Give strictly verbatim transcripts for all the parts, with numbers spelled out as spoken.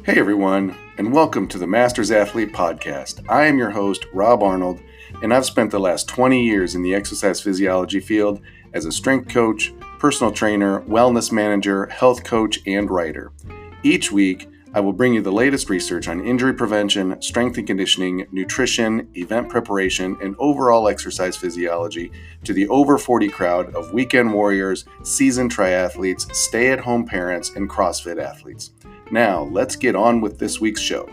Hey everyone, and welcome to the Masters Athlete Podcast. I am your host, Rob Arnold, and I've spent the last twenty years in the exercise physiology field as a strength coach, personal trainer, wellness manager, health coach, and writer. Each week, I will bring you the latest research on injury prevention, strength and conditioning, nutrition, event preparation, and overall exercise physiology to the over forty crowd of weekend warriors, seasoned triathletes, stay-at-home parents, and CrossFit athletes. Now, let's get on with this week's show.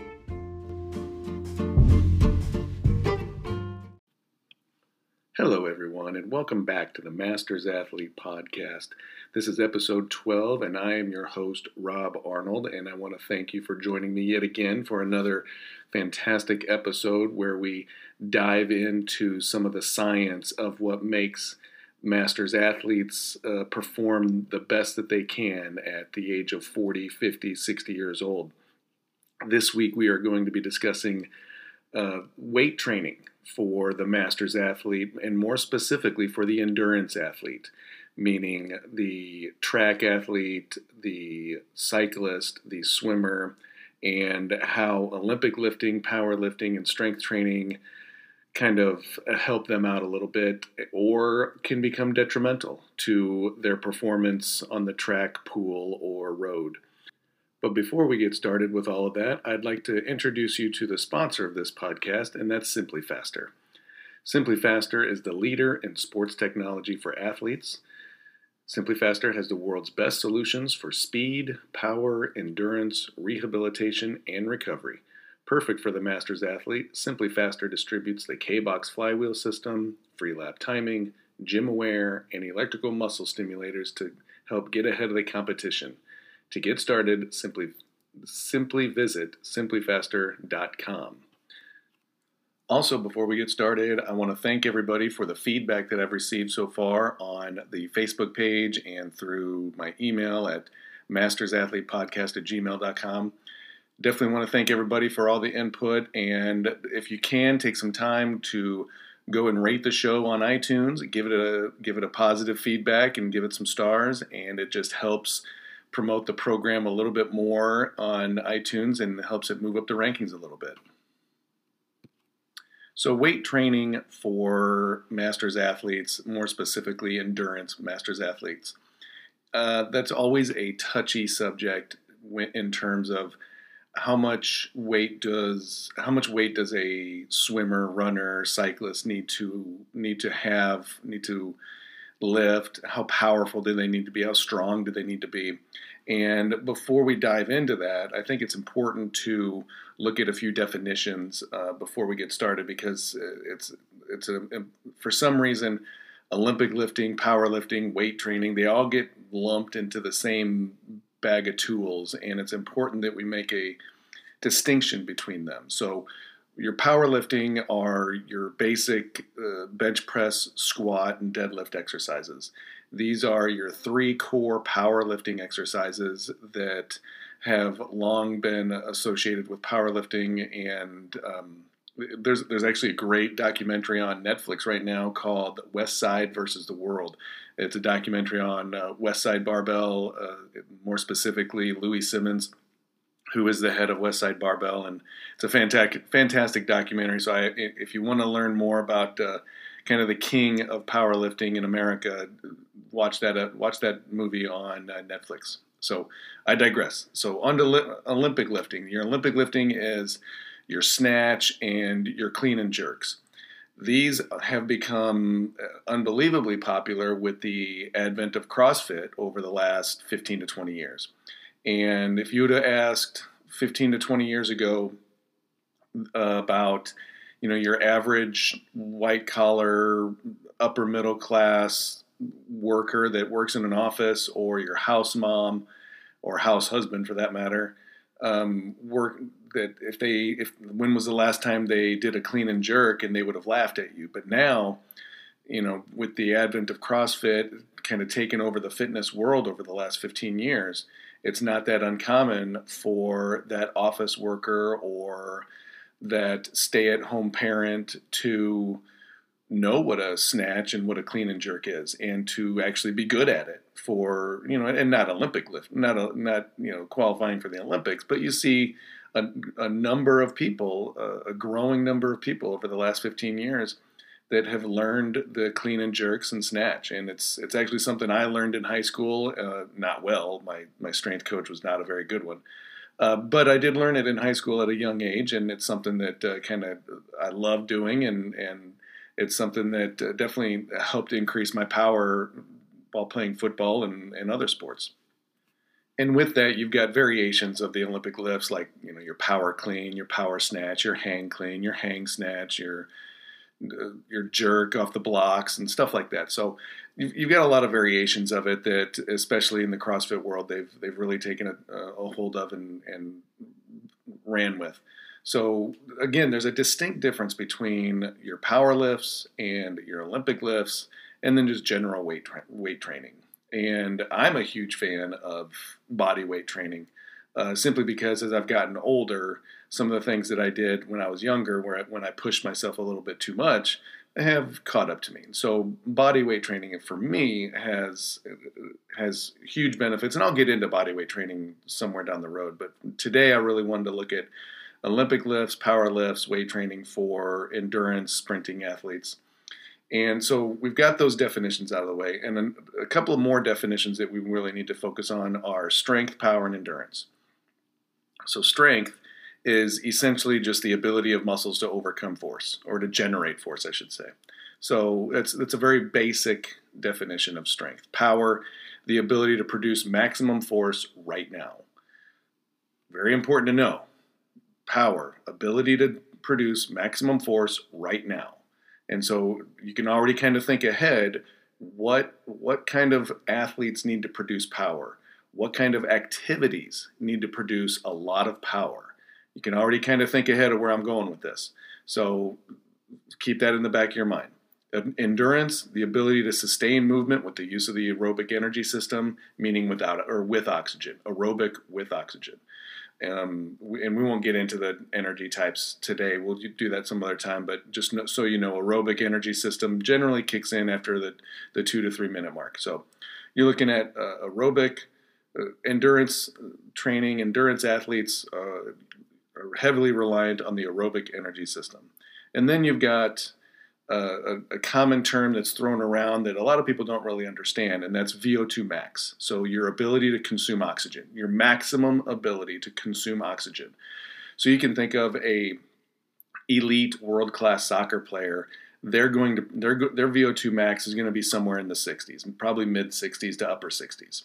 Hello, everyone, and welcome back to the Masters Athlete Podcast. This is episode twelve, and I am your host, Rob Arnold, and I want to thank you for joining me yet again for another fantastic episode where we dive into some of the science of what makes Masters athletes uh, perform the best that they can at the age of forty, fifty, sixty years old. This week we are going to be discussing uh, weight training for the Masters athlete, and more specifically for the endurance athlete, meaning the track athlete, the cyclist, the swimmer, and how Olympic lifting, powerlifting, and strength training kind of help them out a little bit or can become detrimental to their performance on the track, pool, or road. But before we get started with all of that, I'd like to introduce you to the sponsor of this podcast, and that's SimpliFaster. SimpliFaster is the leader in sports technology for athletes. SimpliFaster has the world's best solutions for speed, power, endurance, rehabilitation, and recovery. Perfect for the Masters athlete, SimpliFaster distributes the K-Box flywheel system, Freelap timing, GymAware, and electrical muscle stimulators to help get ahead of the competition. To get started, simply simply visit simply faster dot com. Also, before we get started, I want to thank everybody for the feedback that I've received so far on the Facebook page and through my email at mastersathletepodcast at gmail dot com. Definitely want to thank everybody for all the input, and if you can, take some time to go and rate the show on iTunes, give it a give it a positive feedback and give it some stars, and it just helps promote the program a little bit more on iTunes and helps it move up the rankings a little bit. So weight training for Masters athletes, more specifically endurance Masters athletes, uh, that's always a touchy subject in terms of how much weight does how much weight does a swimmer, runner, cyclist need to need to have need to lift? How powerful do they need to be? How strong do they need to be? And before we dive into that, I think it's important to look at a few definitions uh, before we get started, because it's it's a for some reason Olympic lifting, powerlifting, weight training, they all get lumped into the same bag of tools, and it's important that we make a distinction between them. So your powerlifting are your basic uh, bench press, squat, and deadlift exercises. These are your three core powerlifting exercises that have long been associated with powerlifting, and um, there's there's actually a great documentary on Netflix right now called West Side versus the World. It's a documentary on uh, West Side Barbell, uh, more specifically Louie Simmons, who is the head of West Side Barbell, and it's a fantastic, fantastic documentary. So, I, if you want to learn more about uh, kind of the king of powerlifting in America, watch that uh, watch that movie on uh, Netflix. So, I digress. So, on to li- Olympic lifting. Your Olympic lifting is your snatch and your clean and jerks. These have become unbelievably popular with the advent of CrossFit over the last fifteen to twenty years. And if you would have asked fifteen to twenty years ago uh, about, you know, your average white collar, upper middle class worker that works in an office, or your house mom or house husband for that matter, um, work that if they, if when was the last time they did a clean and jerk, and they would have laughed at you. But now, you know, with the advent of CrossFit kind of taking over the fitness world over the last fifteen years, it's not that uncommon for that office worker or that stay-at-home parent to know what a snatch and what a clean and jerk is, and to actually be good at it for, you know, and not Olympic lift, not a, not you know qualifying for the Olympics, but you see a, a number of people, a, a growing number of people over the last fifteen years that have learned the clean and jerks and snatch, and it's it's actually something I learned in high school, uh, not well. My my strength coach was not a very good one. Uh, but I did learn it in high school at a young age, and it's something that uh, kind of I love doing, and, and it's something that uh, definitely helped increase my power while playing football and, and other sports. And with that, you've got variations of the Olympic lifts, like you know your power clean, your power snatch, your hang clean, your hang snatch, your uh, your jerk off the blocks, and stuff like that. So you've, you've got a lot of variations of it that, especially in the CrossFit world, they've they've really taken a, a hold of and, and ran with. So again, there's a distinct difference between your power lifts and your Olympic lifts, and then just general weight tra- weight training. And I'm a huge fan of body weight training, uh, simply because as I've gotten older, some of the things that I did when I was younger, where I, when I pushed myself a little bit too much, have caught up to me. So body weight training for me has has huge benefits, and I'll get into body weight training somewhere down the road. But today I really wanted to look at Olympic lifts, power lifts, weight training for endurance sprinting athletes. And so we've got those definitions out of the way. And then a couple of more definitions that we really need to focus on are strength, power, and endurance. So strength is essentially just the ability of muscles to overcome force, or to generate force, I should say. So that's, that's a very basic definition of strength. Power, the ability to produce maximum force right now. Very important to know. Power, ability to produce maximum force right now. And so you can already kind of think ahead, what what kind of athletes need to produce power? What kind of activities need to produce a lot of power? You can already kind of think ahead of where I'm going with this. So keep that in the back of your mind. Endurance, the ability to sustain movement with the use of the aerobic energy system, meaning without or with oxygen, aerobic with oxygen. Um, and we won't get into the energy types today. We'll do that some other time. But just so you know, aerobic energy system generally kicks in after the, the two to three minute mark. So you're looking at uh, aerobic uh, endurance training. Endurance athletes uh, are heavily reliant on the aerobic energy system. And then you've got Uh, a, a common term that's thrown around that a lot of people don't really understand, and that's V O two max. So your ability to consume oxygen, your maximum ability to consume oxygen. So you can think of a elite world-class soccer player. They're going to their their V O two max is going to be somewhere in the sixties, probably mid sixties to upper sixties.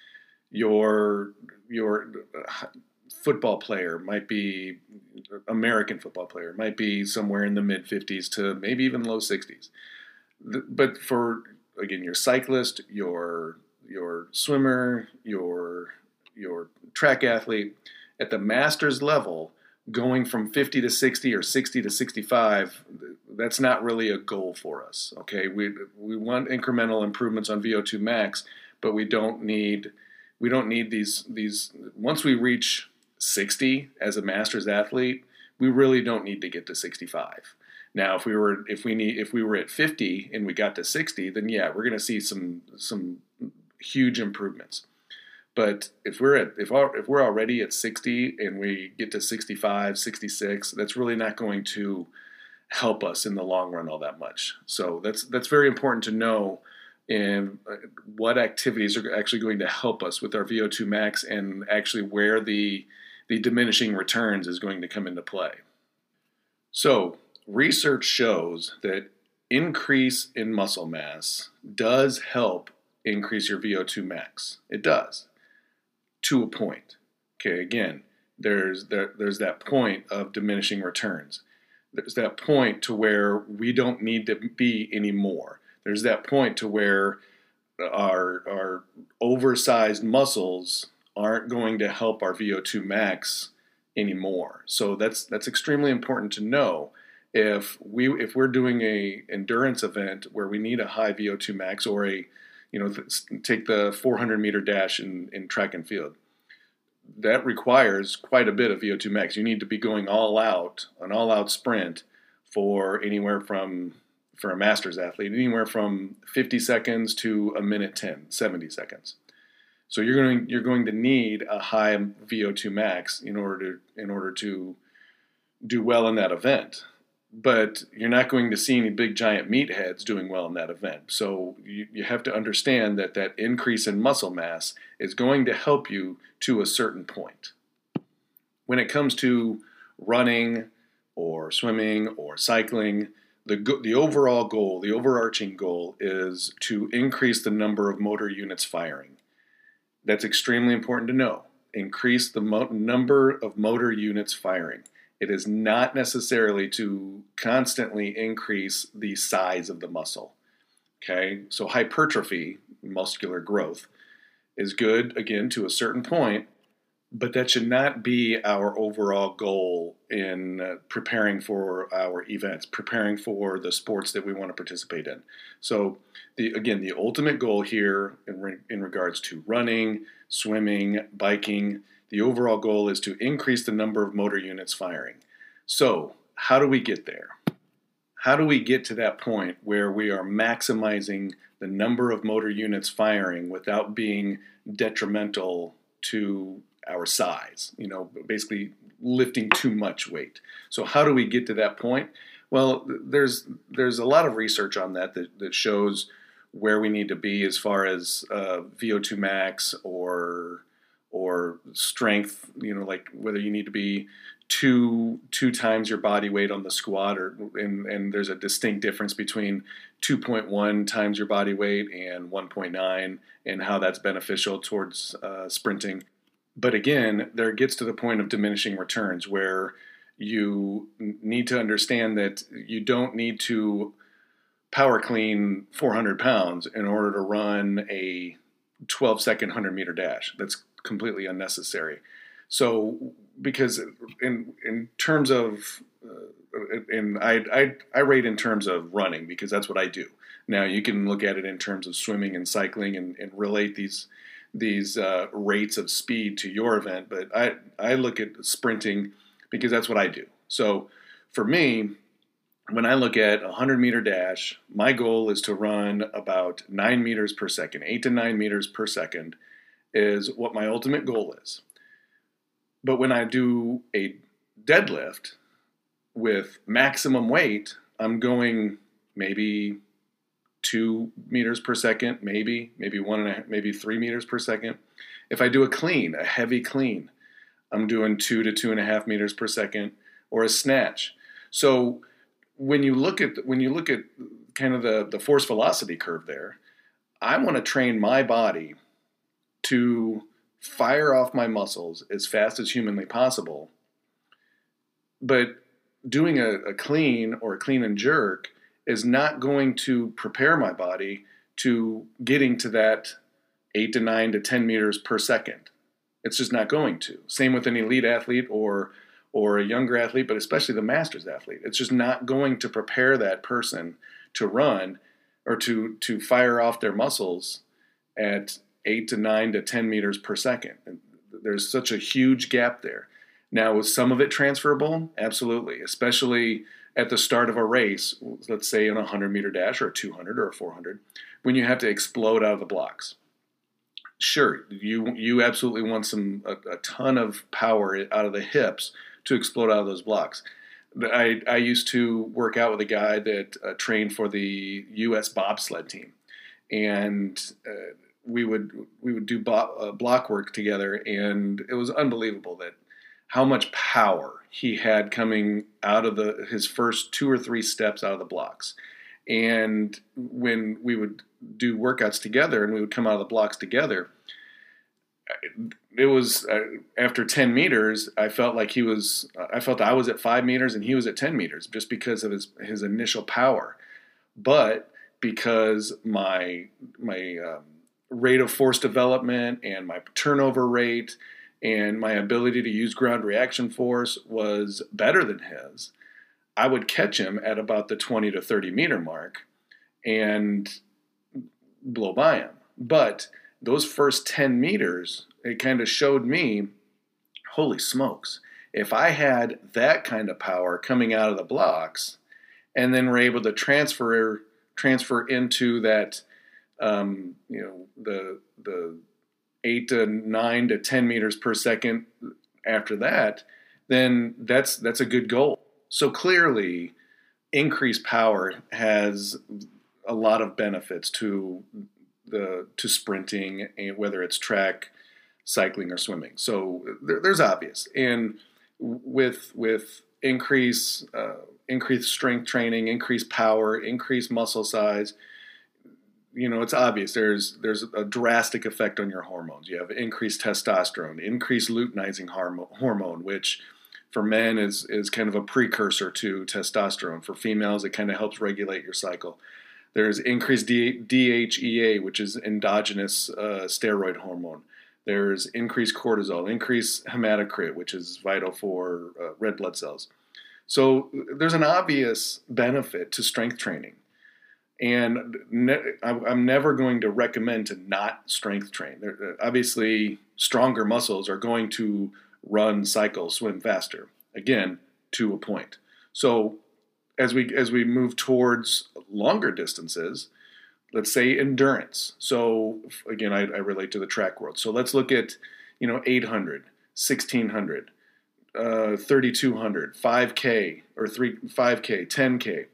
Your your football player might be, American football player might be somewhere in the mid fifties to maybe even low sixties. But for, again, your cyclist, your your swimmer, your your track athlete, at the master's level, going from fifty to sixty or sixty to sixty-five, that's not really a goal for us. Okay, we we want incremental improvements on V O two max, but we don't need we don't need these these once we reach sixty as a master's athlete, we really don't need to get to sixty-five. Now, if we were if we need if we were at fifty and we got to sixty, then yeah, we're going to see some some huge improvements. But if we're at if our, if we're already at sixty and we get to sixty-five, sixty-six, that's really not going to help us in the long run all that much. So that's that's very important to know, and what activities are actually going to help us with our V O two max, and actually where the the diminishing returns is going to come into play. So research shows that increase in muscle mass does help increase your V O two max. It does, to a point. Okay, again, there's there, there's that point of diminishing returns. There's that point to where we don't need to be anymore. There's that point to where our our oversized muscles aren't going to help our V O two max anymore. So that's that's extremely important to know. If we if we're doing a endurance event where we need a high V O two max, or a you know th- take the four hundred meter dash in, in track and field, that requires quite a bit of V O two max. You need to be going all out, an all out sprint for anywhere from for a Masters athlete, anywhere from fifty seconds to a minute ten, seventy seconds. So you're going you're going to need a high V O two max in order to in order to do well in that event. But you're not going to see any big giant meatheads doing well in that event. So you, you have to understand that that increase in muscle mass is going to help you to a certain point. When it comes to running or swimming or cycling, the the overall goal, the overarching goal is to increase the number of motor units firing. That's extremely important to know. Increase the mo- number of motor units firing. It is not necessarily to constantly increase the size of the muscle. Okay, so hypertrophy, muscular growth, is good, again, to a certain point, but that should not be our overall goal in uh, preparing for our events, preparing for the sports that we want to participate in. So, the, again, the ultimate goal here in, re- in regards to running, swimming, biking, the overall goal is to increase the number of motor units firing. So, how do we get there? How do we get to that point where we are maximizing the number of motor units firing without being detrimental to our size, you know, basically lifting too much weight? So how do we get to that point? Well, there's there's a lot of research on that that, that shows where we need to be as far as uh, V O two max or or strength, you know, like whether you need to be two two times your body weight on the squat, or and, and there's a distinct difference between two point one times your body weight and one point nine, and how that's beneficial towards uh, sprinting. But again, there gets to the point of diminishing returns where you need to understand that you don't need to power clean four hundred pounds in order to run a twelve second one hundred meter dash. That's completely unnecessary. So, because in in terms of, uh, and I, I I rate in terms of running because that's what I do. Now you can look at it in terms of swimming and cycling and, and relate these these uh, rates of speed to your event, but I I look at sprinting because that's what I do. So for me, when I look at a one hundred meter dash, my goal is to run about nine meters per second, eight to nine meters per second is what my ultimate goal is. But when I do a deadlift with maximum weight, I'm going maybe two meters per second, maybe, maybe one and a half, maybe three meters per second. If I do a clean, a heavy clean, I'm doing two to two and a half meters per second, or a snatch. So when you look at when you look at kind of the, the force velocity curve there, I want to train my body to fire off my muscles as fast as humanly possible. But doing a, a clean or a clean and jerk is not going to prepare my body to getting to that eight to nine to ten meters per second. It's just not going to. Same with an elite athlete or or a younger athlete, but especially the Masters athlete. It's just not going to prepare that person to run or to to fire off their muscles at eight to nine to ten meters per second. And there's such a huge gap there. Now, was some of it transferable? Absolutely, especially at the start of a race, let's say in a one hundred meter dash or a two hundred or a four hundred, when you have to explode out of the blocks. Sure, you you absolutely want some a, a ton of power out of the hips to explode out of those blocks. I, I used to work out with a guy that uh, trained for the U S bobsled team, and uh, we would we would do bo- uh, block work together, and it was unbelievable that how much power he had coming out of the his first two or three steps out of the blocks. And when we would do workouts together and we would come out of the blocks together, it was uh, after ten meters, I felt like he was, I felt I was at five meters and he was at ten meters just because of his, his initial power. But because my, my um, rate of force development and my turnover rate and my ability to use ground reaction force was better than his, I would catch him at about the twenty to thirty meter mark and blow by him. But those first ten meters, it kind of showed me, holy smokes, if I had that kind of power coming out of the blocks and then we're able to transfer transfer into that, um, you know, the the eight to nine to ten meters per second after that, then that's that's a good goal. So clearly, increased power has a lot of benefits to the to sprinting, whether it's track, cycling, or swimming. So there, there's obvious, and with with increase uh, increased strength training, increased power, increased muscle size, you know, it's obvious. There's there's a drastic effect on your hormones. You have increased testosterone, increased luteinizing hormone, which for men is is kind of a precursor to testosterone. For females, it kind of helps regulate your cycle. There's increased D- DHEA, which is endogenous uh, steroid hormone. There's increased cortisol, increased hematocrit, which is vital for uh, red blood cells. So there's an obvious benefit to strength training. And ne- I'm never going to recommend to not strength train. There, obviously, stronger muscles are going to run, cycle, swim faster. Again, to a point. So as we as we move towards longer distances, let's say endurance. So again, I, I relate to the track world. So let's look at, you know, eight hundred, sixteen hundred, uh, thirty-two hundred, five K or three, five K, ten K.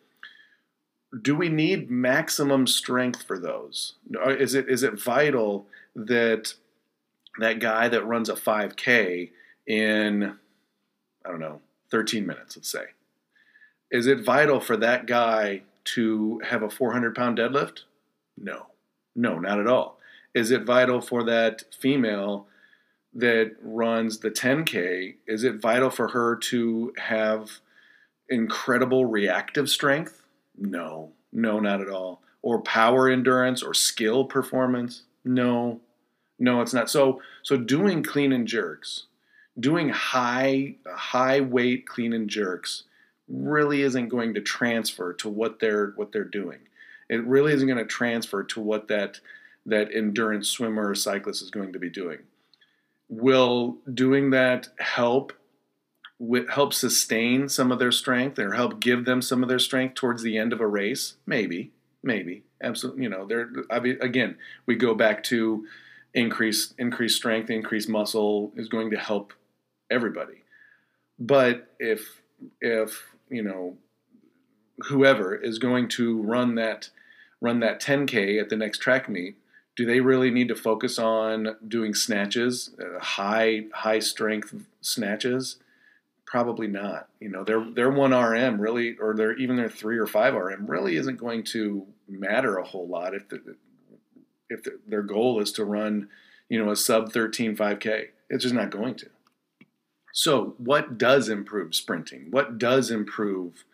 Do we need maximum strength for those? Is it is it vital that that guy that runs a five K in, I don't know, thirteen minutes, let's say, is it vital for that guy to have a four hundred pound deadlift? No, no, not at all. Is it vital for that female that runs the ten K? Is it vital for her to have incredible reactive strength? No, no, not at all. Or power endurance or skill performance? No, no, it's not. So, so doing clean and jerks, doing high, high weight clean and jerks really isn't going to transfer to what they're what they're doing. It really isn't going to transfer to what that that endurance swimmer or cyclist is going to be doing. Will doing that help help sustain some of their strength or help give them some of their strength towards the end of a race? Maybe, maybe, absolutely. You know, there again, we go back to increased increased strength, increased muscle is going to help everybody. But if if you know whoever is going to run that run that ten K at the next track meet, do they really need to focus on doing snatches, uh, high high strength snatches? Probably not. You know, their their one R M really, or their even their three or five R M really isn't going to matter a whole lot if the, if the, their goal is to run, you know, a sub thirteen five K. It's just not going to. So, what does improve sprinting? What does improve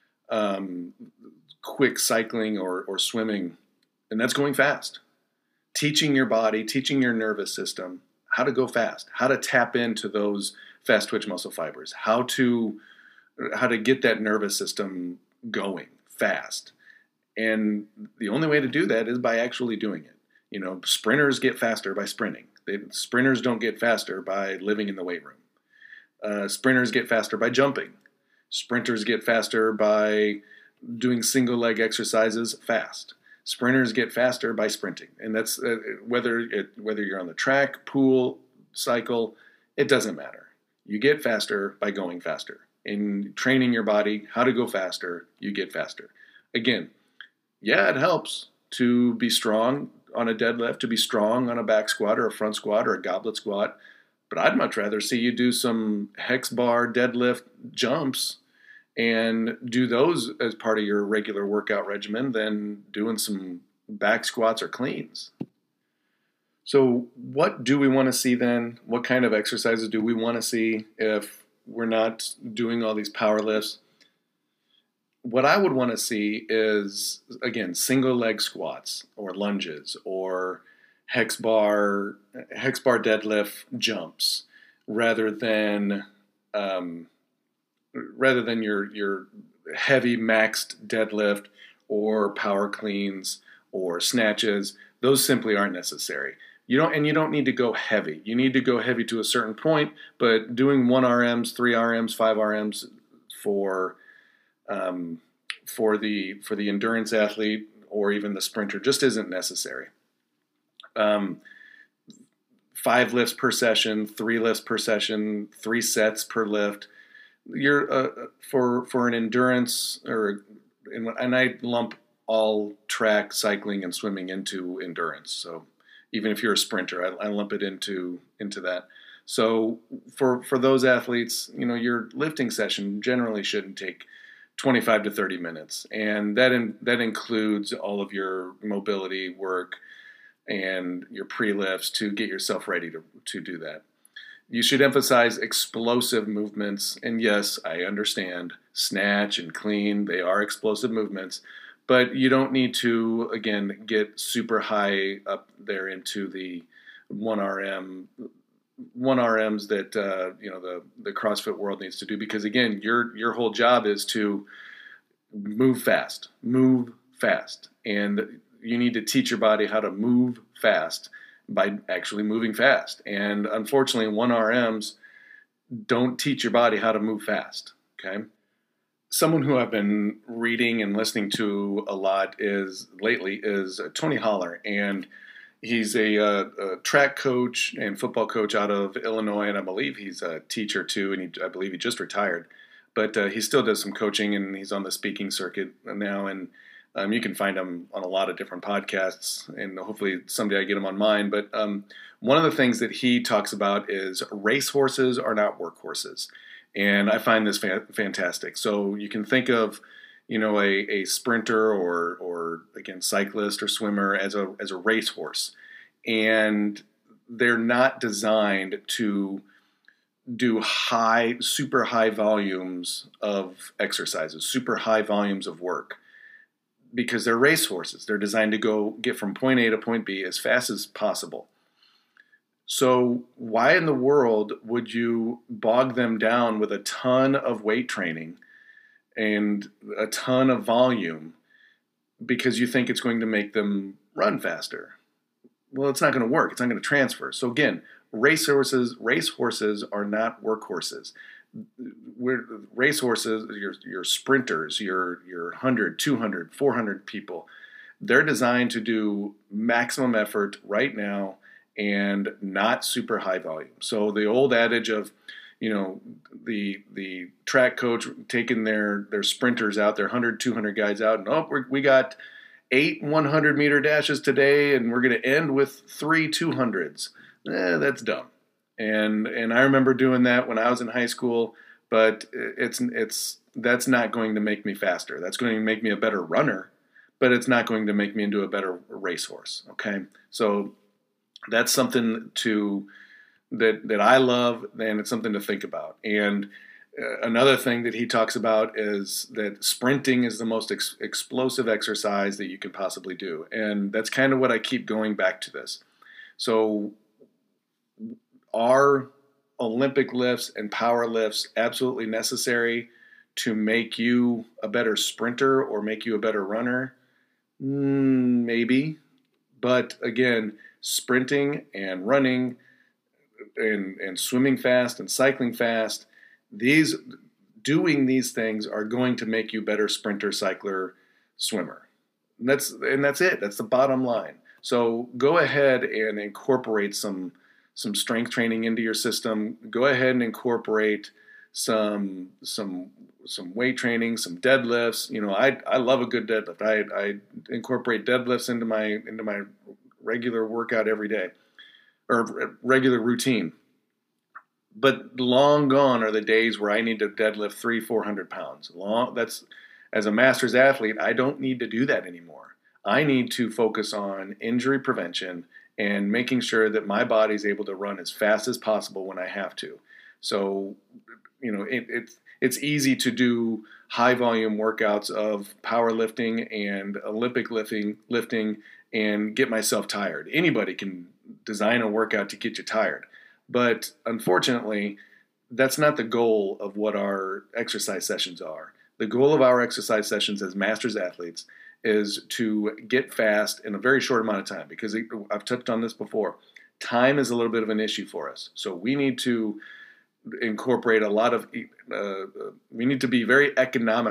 um, quick cycling or or swimming? And that's going fast. Teaching your body, teaching your nervous system how to go fast, how to tap into those fast twitch muscle fibers, how to how to get that nervous system going fast. And the only way to do that is by actually doing it. You know, sprinters get faster by sprinting. They, sprinters don't get faster by living in the weight room. Uh, sprinters get faster by jumping. Sprinters get faster by doing single leg exercises fast. Sprinters get faster by sprinting. And that's uh, whether it, whether you're on the track, pool, cycle, it doesn't matter. You get faster by going faster. In training your body how to go faster, you get faster. Again, yeah, it helps to be strong on a deadlift, to be strong on a back squat or a front squat or a goblet squat, but I'd much rather see you do some hex bar deadlift jumps and do those as part of your regular workout regimen than doing some back squats or cleans. So what do we want to see then? What kind of exercises do we want to see if we're not doing all these power lifts? What I would want to see is, again, single leg squats or lunges or hex bar, hex bar deadlift jumps rather than um, rather than your your heavy maxed deadlift or power cleans or snatches. Those simply aren't necessary. You don't, and you don't need to go heavy. You need to go heavy to a certain point, but doing one R Ms, three R Ms, five R Ms for um, for the for the endurance athlete or even the sprinter just isn't necessary. Um, five lifts per session, three lifts per session, three sets per lift. You're uh, for for an endurance or and I lump all track, cycling, and swimming into endurance. So even if you're a sprinter, I, I lump it into into that. So for for those athletes, you know, your lifting session generally shouldn't take twenty-five to thirty minutes, and that in, that includes all of your mobility work and your pre-lifts to get yourself ready to to do that. You should emphasize explosive movements, and yes, I understand snatch and clean, they are explosive movements, but you don't need to, again, get super high up there into the one R M, one R Ms that uh, you know the the CrossFit world needs to do, because again, your your whole job is to move fast, move fast, and you need to teach your body how to move fast by actually moving fast. And unfortunately, one R Ms don't teach your body how to move fast. Okay. Someone who I've been reading and listening to a lot is lately is Tony Holler, and he's a, a, a track coach and football coach out of Illinois, and I believe he's a teacher too, and he, I believe he just retired, but uh, he still does some coaching, and he's on the speaking circuit now, and um, you can find him on a lot of different podcasts, and hopefully someday I get him on mine. But um, one of the things that he talks about is racehorses are not workhorses. And I find this fa- fantastic. So you can think of, you know, a, a sprinter or, or again, cyclist or swimmer as a as a racehorse, and they're not designed to do high, super high volumes of exercises, super high volumes of work, because they're racehorses. They're designed to go get from point A to point B as fast as possible. So why in the world would you bog them down with a ton of weight training and a ton of volume because you think it's going to make them run faster? Well, it's not going to work. It's not going to transfer. So again, racehorses, racehorses are not workhorses. We're, racehorses, your, your sprinters, your, your one hundred, two hundred, four hundred people, they're designed to do maximum effort right now and not super high volume. So the old adage of, you know, the the track coach taking their their sprinters out, their one hundred, two hundred guys out, and oh, we're, we got eight one hundred meter dashes today, and we're going to end with three two hundreds. Eh, that's dumb. And and I remember doing that when I was in high school, but it's it's that's not going to make me faster. That's going to make me a better runner, but it's not going to make me into a better racehorse. Okay, so that's something to that that I love, and it's something to think about. And uh, another thing that he talks about is that sprinting is the most ex- explosive exercise that you can possibly do, and that's kind of what I keep going back to this. So, are Olympic lifts and power lifts absolutely necessary to make you a better sprinter or make you a better runner? Mm, maybe, but again, sprinting and running and, and swimming fast and cycling fast, these doing these things are going to make you a better sprinter, cycler, swimmer. And that's and that's it. That's the bottom line. So go ahead and incorporate some some strength training into your system. Go ahead and incorporate some some some weight training, some deadlifts. You know, I I love a good deadlift. I I incorporate deadlifts into my into my regular workout every day, or regular routine. But long gone are the days where I need to deadlift three, four hundred pounds. Long that's as a master's athlete, I don't need to do that anymore. I need to focus on injury prevention and making sure that my body is able to run as fast as possible when I have to. So, you know, it, it's it's easy to do high volume workouts of powerlifting and Olympic lifting, lifting. and get myself tired. Anybody can design a workout to get you tired. But unfortunately, that's not the goal of what our exercise sessions are. The goal of our exercise sessions as masters athletes is to get fast in a very short amount of time, because I've touched on this before. Time is a little bit of an issue for us. So we need to incorporate a lot of, uh, we need to be very economical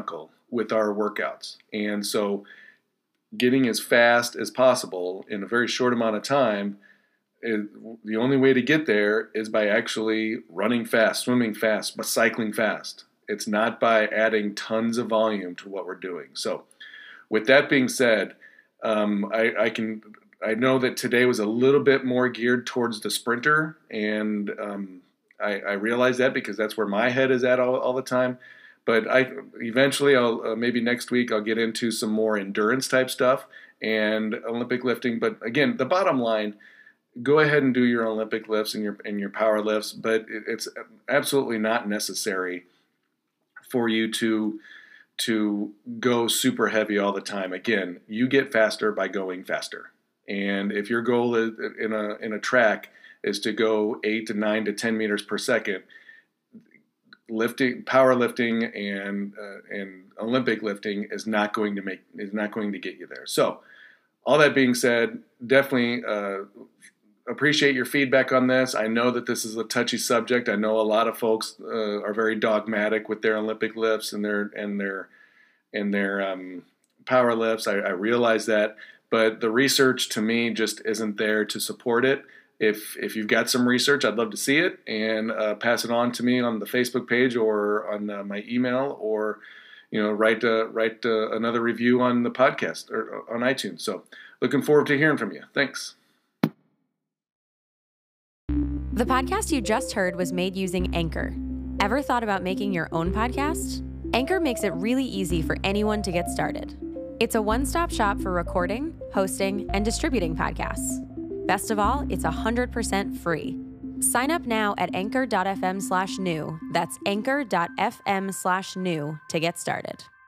with our workouts. And so getting as fast as possible in a very short amount of time, is, the only way to get there is by actually running fast, swimming fast, but cycling fast. It's not by adding tons of volume to what we're doing. So with that being said, um, I, I can I know that today was a little bit more geared towards the sprinter, and um, I, I realize that because that's where my head is at all, all the time. But I eventually, I'll uh, maybe next week I'll get into some more endurance type stuff and Olympic lifting. But again, the bottom line, go ahead and do your Olympic lifts and your and your power lifts, but it, it's absolutely not necessary for you to to go super heavy all the time. Again, you get faster by going faster. And if your goal is, in a in a track is to go eight to nine to ten meters per second, lifting, powerlifting, and uh, and Olympic lifting is not going to make is not going to get you there. So, all that being said, definitely uh, appreciate your feedback on this. I know that this is a touchy subject. I know a lot of folks uh, are very dogmatic with their Olympic lifts and their and their and their um, power lifts. I, I realize that, but the research to me just isn't there to support it. If if you've got some research, I'd love to see it, and uh, pass it on to me on the Facebook page or on uh, my email, or you know write uh, write uh, another review on the podcast or on iTunes. So looking forward to hearing from you. Thanks. The podcast you just heard was made using Anchor. Ever thought about making your own podcast? Anchor makes it really easy for anyone to get started. It's a one-stop shop for recording, hosting, and distributing podcasts. Best of all, it's one hundred percent free. Sign up now at anchor.fm slash new. That's anchor.fm slash new to get started.